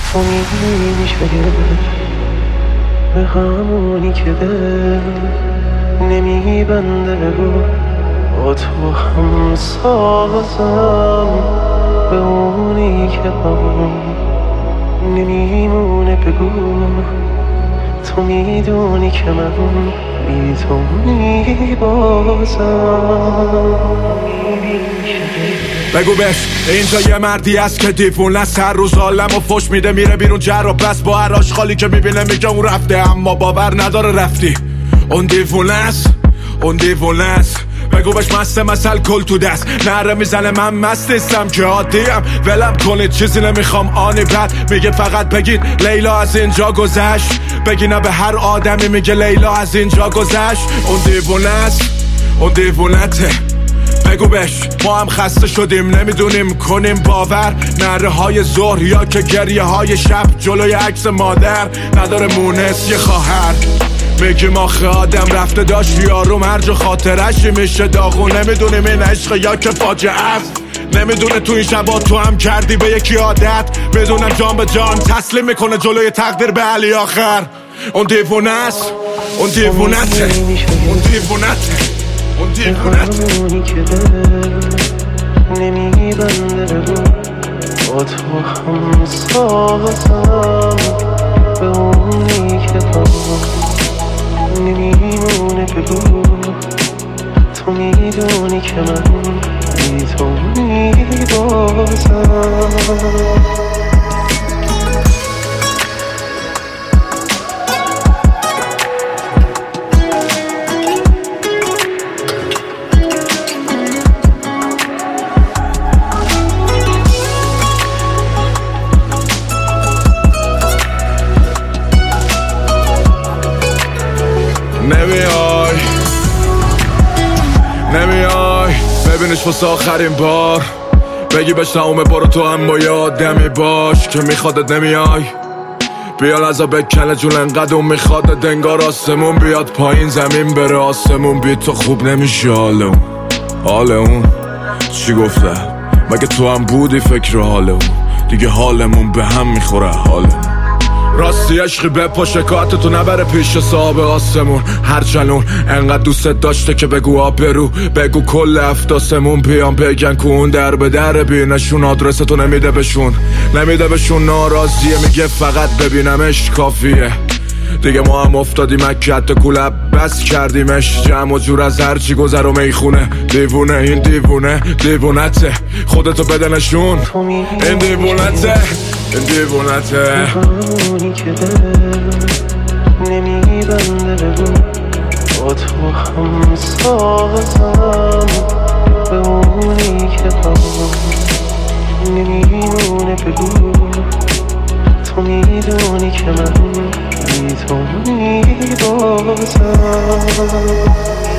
تو میشه به همونی که دل نمیبنده بگو با تو هم سازم، به اونی که با نمیمونه بگو تو میدونی که من بی تو میبازم. بگو بش اینجا یه مردی هست که دیوونه است، هر روز عالم و فش میده میره بیرون جر و بس، با هر آشغالی که میبینه میگه اون رفته، اما باور نداره رفتی. اون دیوونه است، اون دیوونه است. بگو بش مسته مثل کل تو دست نره میزنه من مست نیستم که عادیم، ولم کنید چیزی نمیخوام آنی بد میگه فقط بگید لیلا از اینجا گذشت، بگی نه به هر آدمی میگه لیلا از اینجا گذشت. اون دیوونه است، اون دیوونته. بگو بش ما هم خسته شدیم نمیدونیم کنیم باور، نره های ظهر یا که گریه های شب جلوی عکس مادر نداره مونس یه خواهر. میگیم آخه آدم رفته داشت یارو مرج و خاطرش میشه داغون، نمیدونیم این عشق یا که فاجعه است، نمیدونه تو این شبا تو هم کردی به یکی عادت، بدونم جان به جان تسلیم میکنه جلوی تقدیر به علی آخر. اون دیوونه است، اون دیوونته، اون دیوونته، اون دیوونته. همونی که دل نمیبنده بگو با تو هم سازم، به اونی که با نمیمونه بگو تو میدونی که من بی تو میبازم. نمیای ببینش واسه آخرین بار، بگی بهش نامه برو تو هم با یادمی باش که میخوادت نمیای، بیا لحظه بکنه جون انقدر اون میخوادت انگار آسمون بیاد پایین زمین بره آسمون بی تو خوب نمیشه. حال اون چی گفته مگه تو هم بودی فکر حال اون، دیگه حالمون به هم میخوره حالمون. راستی عشقی بپا شکایت تو نبره پیش صاحب آسمون، هرچند اون انقدر دوستت داشته که بگو آبرو، بگو کل افتاسمون بیان بگن که اون در به در بینشون، آدرس تو نمیده بهشون، نمیده بهشون، ناراضیه میگه فقط ببینمش کافیه. دیگه ما هم افتادیم اکت کلب بس کردیمش، جمع و جور از هرچی گذر و میخونه. دیوونه این دیوونه دیوونته، خودتو بده نشون این دیوونته، این دیوونته. همونی که دل نمیبنده بگو با تو هم سازم، به اونی که با نمیمونه بگو تو میدونی که من بی تو میبازم.